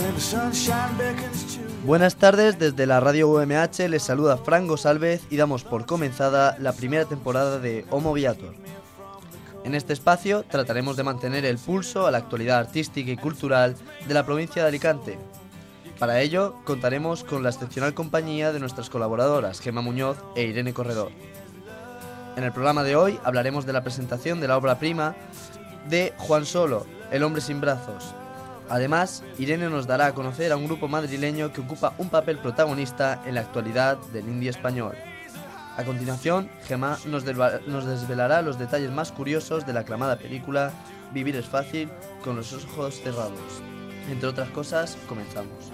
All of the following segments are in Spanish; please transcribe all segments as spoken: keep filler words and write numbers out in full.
Buenas tardes, desde la radio U M H les saluda Fran González y damos por comenzada la primera temporada de Homo Viator. En este espacio trataremos de mantener el pulso a la actualidad artística y cultural de la provincia de Alicante. Para ello contaremos con la excepcional compañía de nuestras colaboradoras Gemma Muñoz e Irene Corredor. En el programa de hoy hablaremos de la presentación de la obra prima de Juan Solo, El hombre sin brazos. Además, Irene nos dará a conocer a un grupo madrileño que ocupa un papel protagonista en la actualidad del indie español. A continuación, Gemma nos, delva- nos desvelará los detalles más curiosos de la aclamada película Vivir es fácil con los ojos cerrados. Entre otras cosas, comenzamos.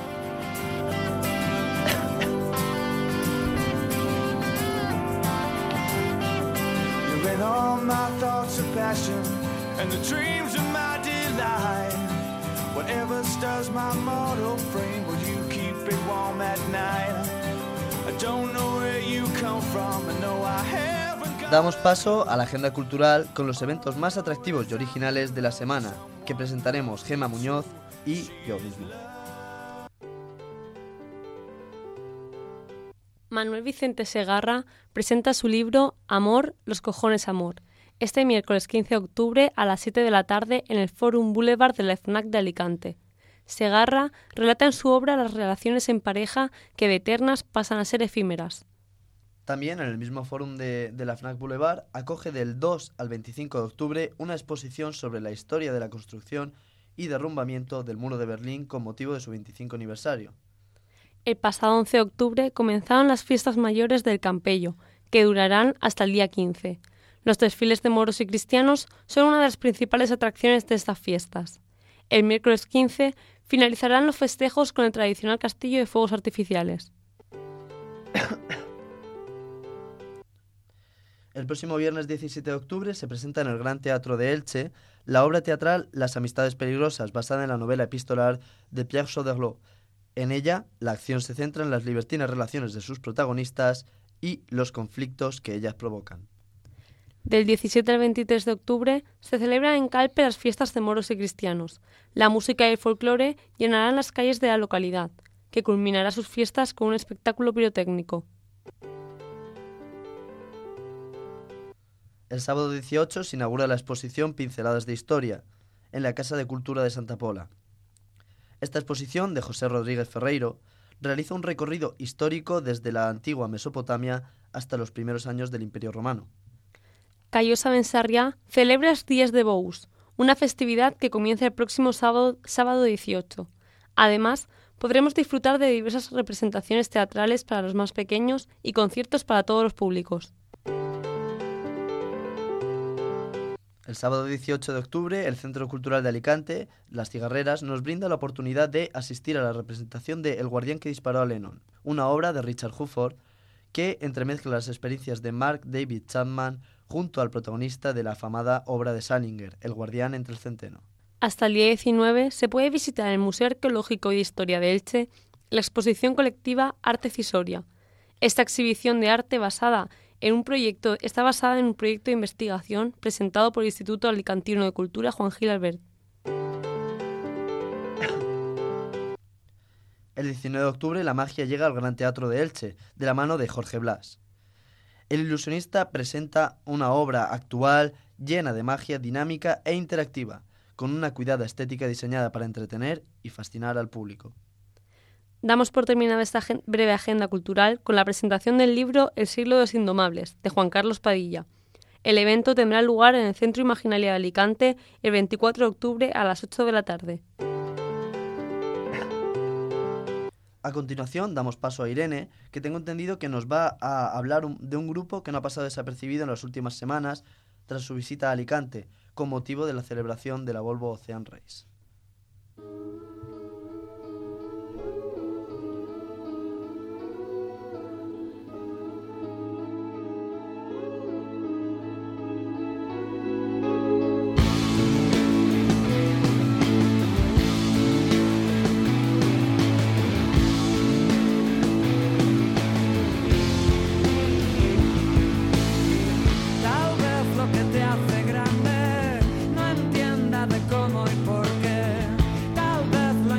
Whatever stirs my mortal frame, will you keep it warm at night? I don't know where you come from, I know I haven't got... Damos paso a la agenda cultural con los eventos más atractivos y originales de la semana, que presentaremos Gemma Muñoz y yo mismo. Manuel Vicente Segarra presenta su libro Amor, los cojones amor, este miércoles quince de octubre a las siete de la tarde en el Fórum Boulevard de la FNAC de Alicante. Segarra relata en su obra las relaciones en pareja que de eternas pasan a ser efímeras. También en el mismo Fórum de, de la FNAC Boulevard acoge del dos al veinticinco de octubre una exposición sobre la historia de la construcción y derrumbamiento del muro de Berlín con motivo de su veinticinco aniversario. El pasado once de octubre comenzaron las fiestas mayores del Campello, que durarán hasta el día quince. Los desfiles de moros y cristianos son una de las principales atracciones de estas fiestas. El miércoles quince finalizarán los festejos con el tradicional castillo de fuegos artificiales. El próximo viernes diecisiete de octubre se presenta en el Gran Teatro de Elche la obra teatral Las amistades peligrosas, basada en la novela epistolar de Pierre Choderlos. En ella, la acción se centra en las libertinas relaciones de sus protagonistas y los conflictos que ellas provocan. Del diecisiete al veintitrés de octubre se celebran en Calpe las fiestas de moros y cristianos. La música y el folclore llenarán las calles de la localidad, que culminará sus fiestas con un espectáculo pirotécnico. El sábado dieciocho se inaugura la exposición Pinceladas de Historia, en la Casa de Cultura de Santa Pola. Esta exposición, de José Rodríguez Ferreiro, realiza un recorrido histórico desde la antigua Mesopotamia hasta los primeros años del Imperio Romano. Callosa Ben Sarriá celebra los Días de Bous, una festividad que comienza el próximo sábado, sábado dieciocho. Además, podremos disfrutar de diversas representaciones teatrales para los más pequeños y conciertos para todos los públicos. El sábado dieciocho de octubre, el Centro Cultural de Alicante, Las Cigarreras, nos brinda la oportunidad de asistir a la representación de El guardián que disparó a Lennon, una obra de Richard Huford que entremezcla las experiencias de Mark David Chapman junto al protagonista de la afamada obra de Salinger, El guardián entre el centeno. Hasta el día diecinueve se puede visitar en el Museo Arqueológico y de Historia de Elche la exposición colectiva Arte Cisoria. Esta exhibición de arte basada en un proyecto, está basada en un proyecto de investigación presentado por el Instituto Alicantino de Cultura Juan Gil Albert. El diecinueve de octubre la magia llega al Gran Teatro de Elche, de la mano de Jorge Blas. El ilusionista presenta una obra actual llena de magia dinámica e interactiva, con una cuidada estética diseñada para entretener y fascinar al público. Damos por terminada esta breve agenda cultural con la presentación del libro El siglo de los indomables, de Juan Carlos Padilla. El evento tendrá lugar en el Centro Imaginalia de Alicante el veinticuatro de octubre a las ocho de la tarde. A continuación damos paso a Irene, que tengo entendido que nos va a hablar de un grupo que no ha pasado desapercibido en las últimas semanas tras su visita a Alicante, con motivo de la celebración de la Volvo Ocean Race. Tal vez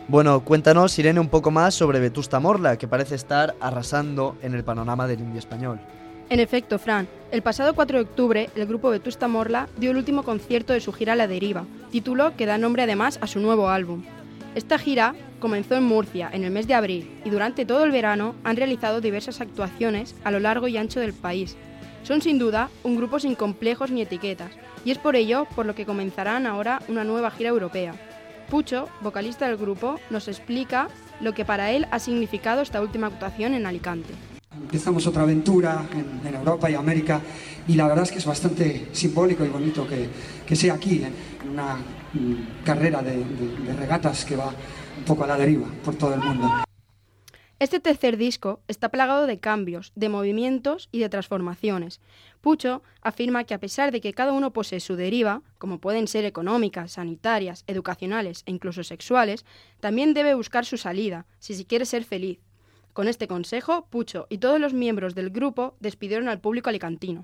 Bueno, cuéntanos, Irene, un poco más sobre Vetusta Morla, que parece estar arrasando en el panorama del indie español. En efecto, Fran, el pasado cuatro de octubre el grupo Vetusta Morla dio el último concierto de su gira La Deriva, título que da nombre además a su nuevo álbum. Esta gira comenzó en Murcia en el mes de abril y durante todo el verano han realizado diversas actuaciones a lo largo y ancho del país. Son sin duda un grupo sin complejos ni etiquetas y es por ello por lo que comenzarán ahora una nueva gira europea. Pucho, vocalista del grupo, nos explica lo que para él ha significado esta última actuación en Alicante. Empezamos otra aventura en, en Europa y América y la verdad es que es bastante simbólico y bonito que, que sea aquí, en una mm, carrera de, de, de regatas que va un poco a la deriva por todo el mundo. Este tercer disco está plagado de cambios, de movimientos y de transformaciones. Pucho afirma que a pesar de que cada uno posee su deriva, como pueden ser económicas, sanitarias, educacionales e incluso sexuales, también debe buscar su salida, si se quiere ser feliz. Con este consejo, Pucho y todos los miembros del grupo despidieron al público alicantino.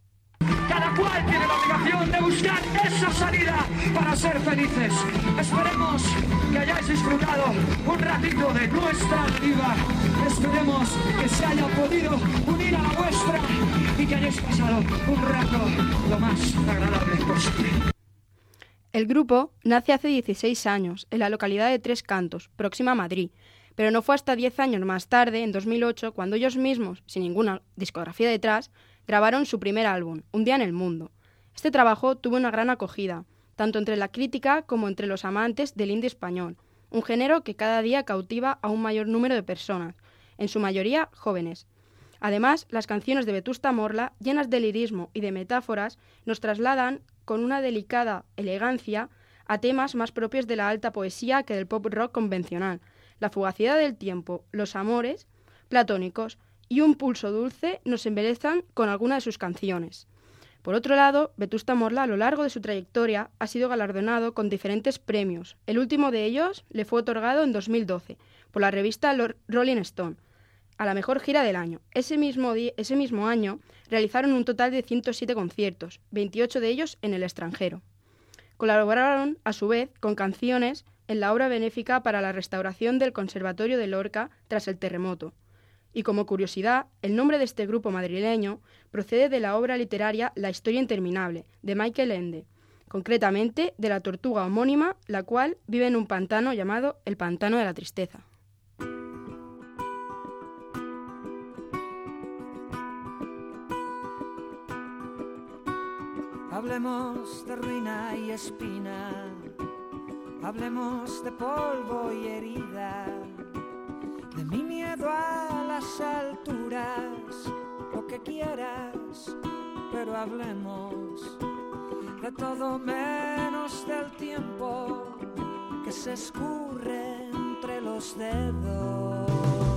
Cada cual tiene la obligación de buscar esa salida para ser felices. Esperemos que hayáis disfrutado un ratito de nuestra deriva. Esperemos que se haya podido unir a la vuestra y que hayáis pasado un rato lo más agradable posible. El grupo nace hace dieciséis años en la localidad de Tres Cantos, próxima a Madrid. Pero no fue hasta diez años más tarde, en dos mil ocho, cuando ellos mismos, sin ninguna discografía detrás, grabaron su primer álbum, Un día en el mundo. Este trabajo tuvo una gran acogida, tanto entre la crítica como entre los amantes del indie español, un género que cada día cautiva a un mayor número de personas, en su mayoría jóvenes. Además, las canciones de Vetusta Morla, llenas de lirismo y de metáforas, nos trasladan con una delicada elegancia a temas más propios de la alta poesía que del pop rock convencional. La fugacidad del tiempo, los amores platónicos y un pulso dulce nos embelezan con alguna de sus canciones. Por otro lado, Vetusta Morla a lo largo de su trayectoria ha sido galardonado con diferentes premios. El último de ellos le fue otorgado en dos mil doce por la revista Rolling Stone a la mejor gira del año. Ese mismo, di- ese mismo año realizaron un total de ciento siete conciertos, veintiocho de ellos en el extranjero. Colaboraron, a su vez, con canciones en la obra benéfica para la restauración del Conservatorio de Lorca tras el terremoto. Y como curiosidad, el nombre de este grupo madrileño procede de la obra literaria La historia interminable, de Michael Ende, concretamente de la tortuga homónima, la cual vive en un pantano llamado el Pantano de la Tristeza. Hablemos de ruina y espina, hablemos de polvo y herida, de mi miedo a las alturas, lo que quieras, pero hablemos de todo menos del tiempo que se escurre entre los dedos.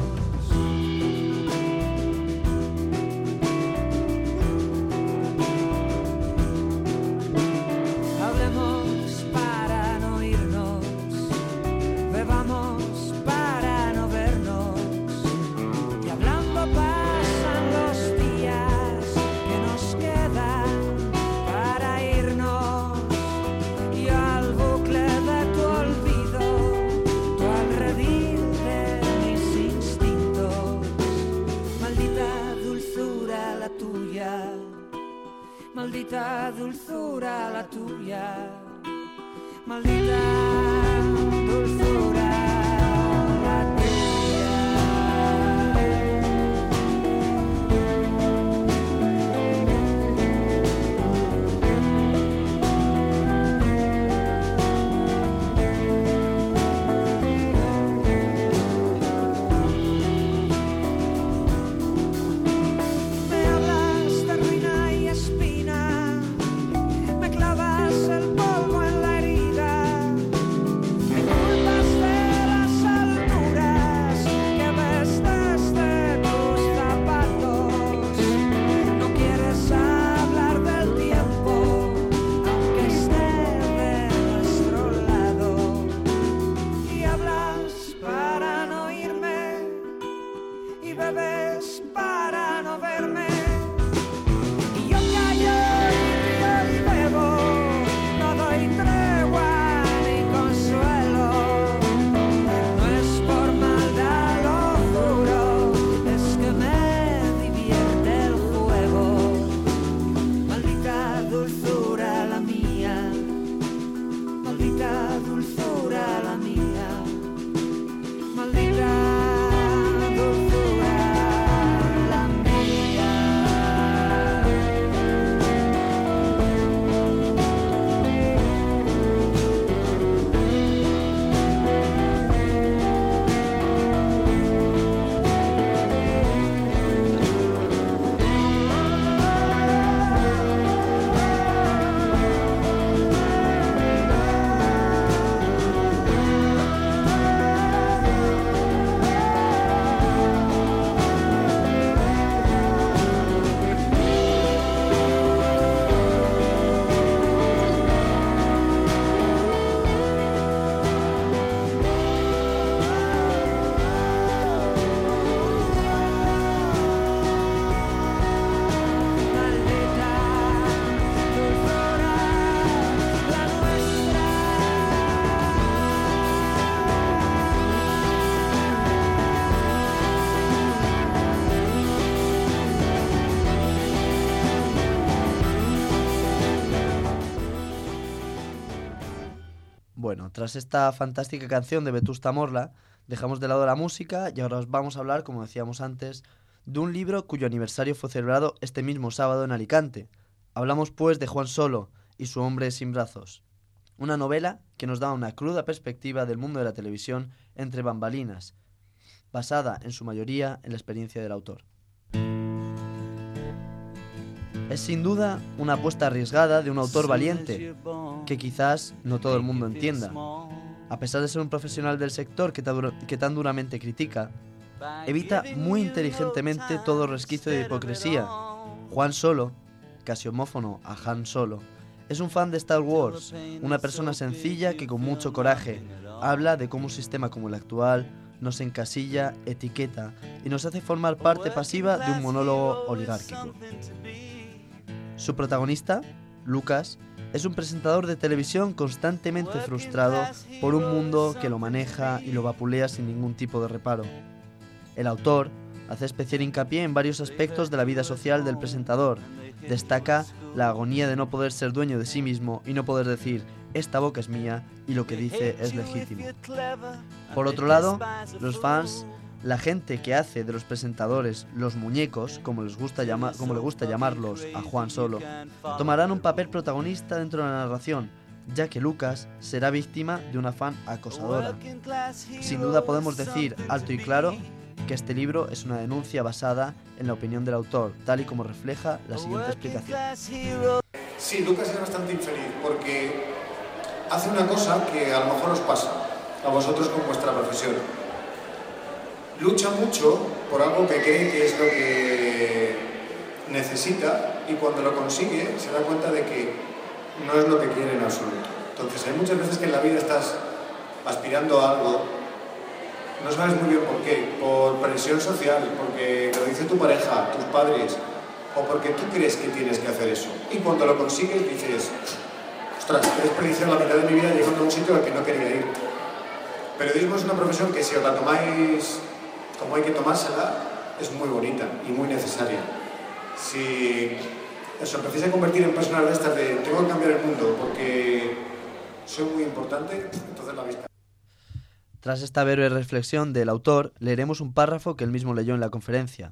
Hablemos para no irnos, bebamos para no vernos, y hablando pasan los días que nos quedan para irnos, y al bucle de tu olvido, tu al redil de mis instintos, maldita dulzura la tuya. Maldita dulzura la tuya, maldita dulzura la tuya. Me hablas de ruina y espina, me clavas el polvo en la herida, Bueno, tras esta fantástica canción de Vetusta Morla, dejamos de lado la música y ahora os vamos a hablar, como decíamos antes, de un libro cuyo aniversario fue celebrado este mismo sábado en Alicante. Hablamos pues de Juan Solo y su hombre sin brazos. Una novela que nos da una cruda perspectiva del mundo de la televisión entre bambalinas, basada en su mayoría en la experiencia del autor. Es sin duda una apuesta arriesgada de un autor valiente, que quizás no todo el mundo entienda. A pesar de ser un profesional del sector que, que tan duramente critica, evita muy inteligentemente todo resquicio de hipocresía. Juan Solo, casi homófono a Han Solo, es un fan de Star Wars, una persona sencilla que con mucho coraje habla de cómo un sistema como el actual nos encasilla, etiqueta y nos hace formar parte pasiva de un monólogo oligárquico. Su protagonista, Lucas, es un presentador de televisión constantemente frustrado por un mundo que lo maneja y lo vapulea sin ningún tipo de reparo. El autor hace especial hincapié en varios aspectos de la vida social del presentador. Destaca la agonía de no poder ser dueño de sí mismo y no poder decir «esta boca es mía» y lo que dice es legítimo. Por otro lado, los fans, la gente que hace de los presentadores los muñecos, como les gusta llama, como le gusta llamarlos a Juan Solo, tomarán un papel protagonista dentro de la narración, ya que Lucas será víctima de una fan acosadora. Sin duda podemos decir alto y claro que este libro es una denuncia basada en la opinión del autor, tal y como refleja la siguiente explicación. Sí, Lucas es bastante infeliz porque hace una cosa que a lo mejor os pasa a vosotros con vuestra profesión. Lucha mucho por algo que cree que es lo que necesita y cuando lo consigue se da cuenta de que no es lo que quiere en absoluto. Entonces hay muchas veces que en la vida estás aspirando a algo, no sabes muy bien por qué, por presión social, porque te lo dice tu pareja, tus padres, o porque tú crees que tienes que hacer eso. Y cuando lo consigues dices, ostras, he desperdiciado la mitad de mi vida llegando a un sitio al que no quería ir. Periodismo es una profesión que si os la tomáis como hay que tomársela, es muy bonita y muy necesaria. Si os empecéis a convertir en personas de estas de tengo que cambiar el mundo porque soy muy importante, entonces la habéis. Tras esta breve reflexión del autor, leeremos un párrafo que él mismo leyó en la conferencia.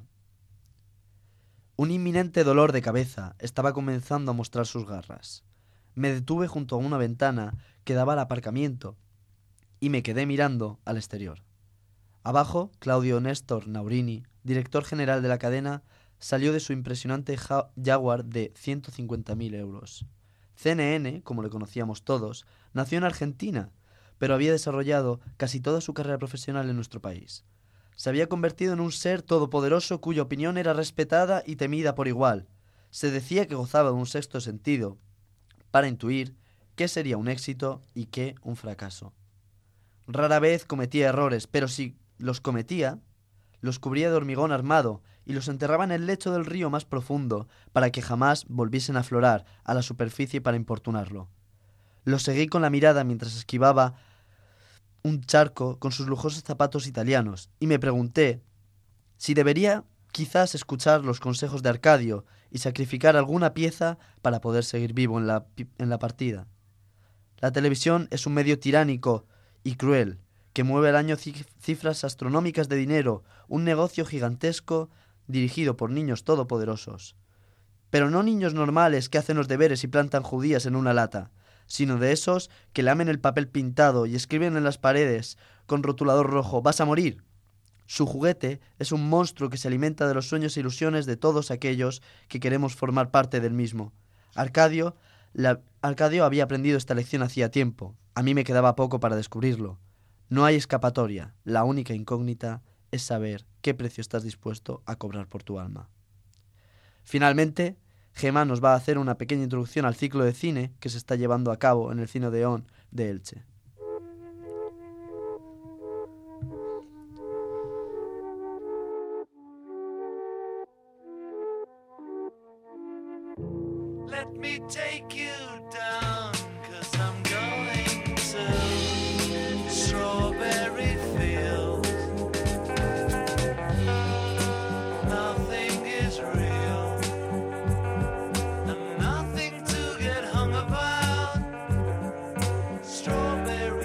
Un inminente dolor de cabeza estaba comenzando a mostrar sus garras. Me detuve junto a una ventana que daba al aparcamiento y me quedé mirando al exterior. Abajo, Claudio Néstor Naurini, director general de la cadena, salió de su impresionante Jaguar de ciento cincuenta mil euros. C N N, como le conocíamos todos, nació en Argentina, pero había desarrollado casi toda su carrera profesional en nuestro país. Se había convertido en un ser todopoderoso cuya opinión era respetada y temida por igual. Se decía que gozaba de un sexto sentido para intuir qué sería un éxito y qué un fracaso. Rara vez cometía errores, pero si los cometía, los cubría de hormigón armado y los enterraba en el lecho del río más profundo para que jamás volviesen a aflorar a la superficie para importunarlo. Lo seguí con la mirada mientras esquivaba un charco con sus lujosos zapatos italianos y me pregunté si debería quizás escuchar los consejos de Arcadio y sacrificar alguna pieza para poder seguir vivo en la, en la partida. La televisión es un medio tiránico y cruel que mueve al año cifras astronómicas de dinero, un negocio gigantesco dirigido por niños todopoderosos. Pero no niños normales que hacen los deberes y plantan judías en una lata, sino de esos que lamen el papel pintado y escriben en las paredes con rotulador rojo «Vas a morir». Su juguete es un monstruo que se alimenta de los sueños e ilusiones de todos aquellos que queremos formar parte del mismo. Arcadio, la, Arcadio había aprendido esta lección hacía tiempo. A mí me quedaba poco para descubrirlo. No hay escapatoria. La única incógnita es saber qué precio estás dispuesto a cobrar por tu alma. Finalmente, Gemma nos va a hacer una pequeña introducción al ciclo de cine que se está llevando a cabo en el Cine Odeón de Elche. Let me take you down, 'cause I'm going to Strawberry Fields. Nothing is real, and nothing to get hung about. Strawberry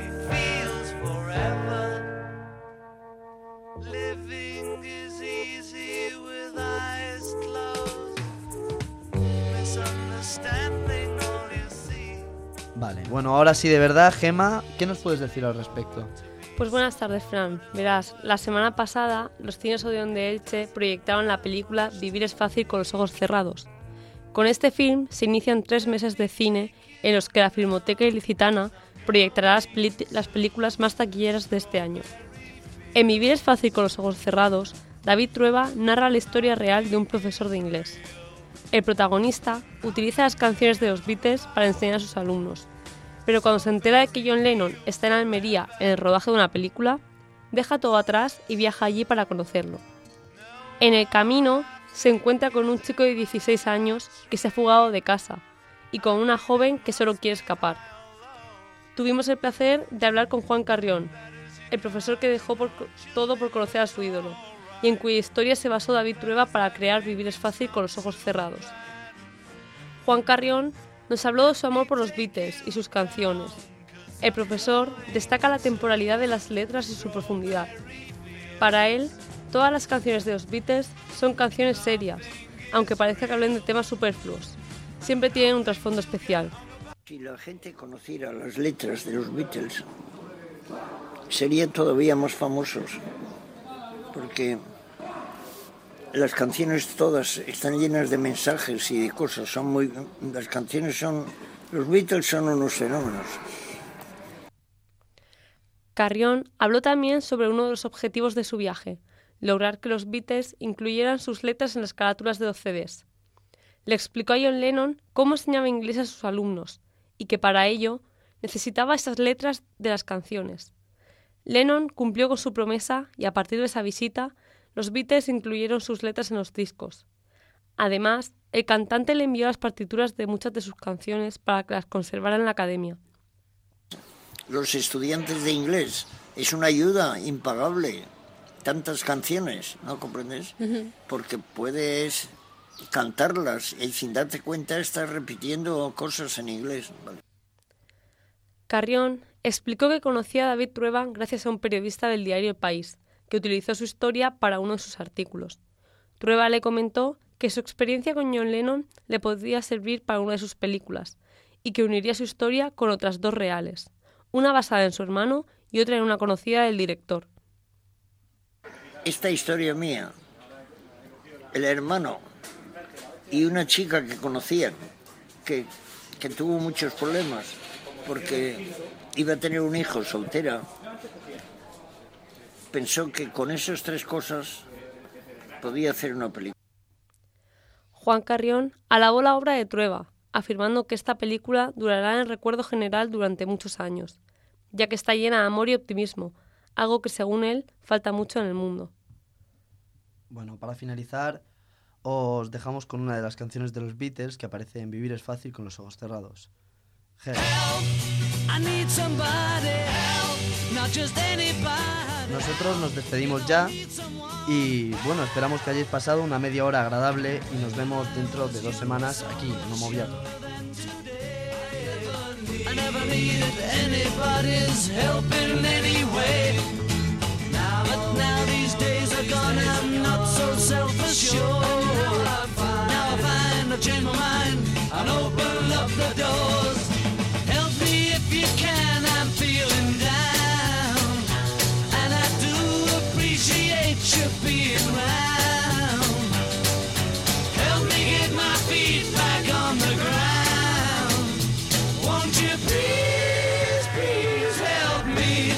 Vale, bueno, ahora sí de verdad, Gema, ¿qué nos puedes decir al respecto? Pues buenas tardes, Fran. Verás, la semana pasada los cines Odeón de Elche proyectaron la película Vivir es fácil con los ojos cerrados. Con este film se inician tres meses de cine en los que la Filmoteca Ilicitana proyectará las, peli- las películas más taquilleras de este año. En Vivir es fácil con los ojos cerrados, David Trueba narra la historia real de un profesor de inglés. El protagonista utiliza las canciones de los Beatles para enseñar a sus alumnos, pero cuando se entera de que John Lennon está en Almería en el rodaje de una película, deja todo atrás y viaja allí para conocerlo. En el camino se encuentra con un chico de dieciséis años que se ha fugado de casa y con una joven que solo quiere escapar. Tuvimos el placer de hablar con Juan Carrión, el profesor que dejó por, todo por conocer a su ídolo, y en cuya historia se basó David Trueba para crear Vivir es fácil con los ojos cerrados. Juan Carrión nos habló de su amor por los Beatles y sus canciones. El profesor destaca la temporalidad de las letras y su profundidad. Para él, todas las canciones de los Beatles son canciones serias, aunque parezca que hablen de temas superfluos. Siempre tienen un trasfondo especial. Si la gente conociera las letras de los Beatles, serían todavía más famosos, porque las canciones todas están llenas de mensajes y de cosas. Son muy, las canciones son, los Beatles son unos fenómenos. Carrión habló también sobre uno de los objetivos de su viaje, lograr que los Beatles incluyeran sus letras en las carátulas de los C Ds. Le explicó a John Lennon cómo enseñaba inglés a sus alumnos y que para ello necesitaba esas letras de las canciones. Lennon cumplió con su promesa y a partir de esa visita, los Beatles incluyeron sus letras en los discos. Además, el cantante le envió las partituras de muchas de sus canciones para que las conservara en la academia. Los estudiantes de inglés es una ayuda impagable. Tantas canciones, ¿no comprendes? Uh-huh. Porque puedes cantarlas y sin darte cuenta estás repitiendo cosas en inglés. Vale. Carrión explicó que conocía a David Trueba gracias a un periodista del diario El País, que utilizó su historia para uno de sus artículos. Trueba le comentó que su experiencia con John Lennon le podría servir para una de sus películas y que uniría su historia con otras dos reales, una basada en su hermano y otra en una conocida del director. Esta historia mía, el hermano y una chica que conocía, que, que tuvo muchos problemas porque iba a tener un hijo soltera, pensó que con esas tres cosas podía hacer una película. Juan Carrión alabó la obra de Trueba, afirmando que esta película durará en el recuerdo general durante muchos años, ya que está llena de amor y optimismo, algo que según él falta mucho en el mundo. Bueno, para finalizar, os dejamos con una de las canciones de los Beatles que aparece en Vivir es fácil con los ojos cerrados. Help. Nosotros nos despedimos ya y bueno, esperamos que hayáis pasado una media hora agradable y nos vemos dentro de dos semanas aquí en Homo Viator. I never needed anybody's help in any way. Now, but now these days are gone, I'm not so self-assured. Now I find, now I find I've changed my mind and open up the doors. Help me if you can, I'm feeling down, and I do appreciate you being around. Help me get my feet back on the ground. Won't you please, please help me?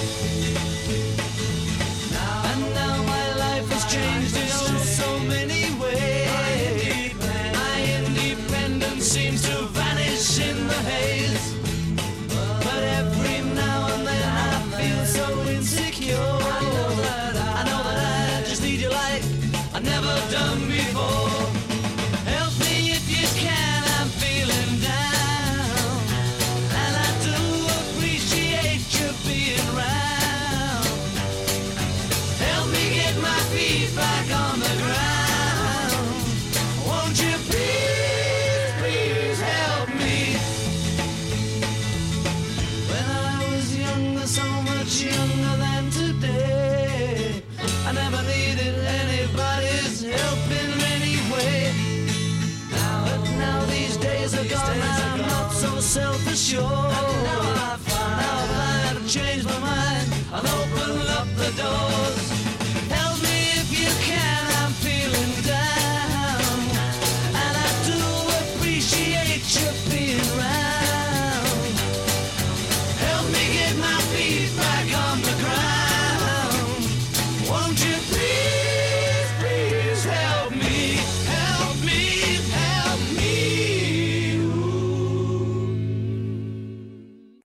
Now, and now my life has changed in oh so many ways. My independence seems to vanish in the haze. But every now and then I feel so insecure. I know that I, I know that I just need you like I've never done before. Help me if you can, I'm feeling down, and I do appreciate you being around. Help me get my feet back on the ground. Won't you please, please help me? When I was younger, so much younger than today, I never needed anybody's help in any way. Now, but now these days are gone, I'm not so self-assured.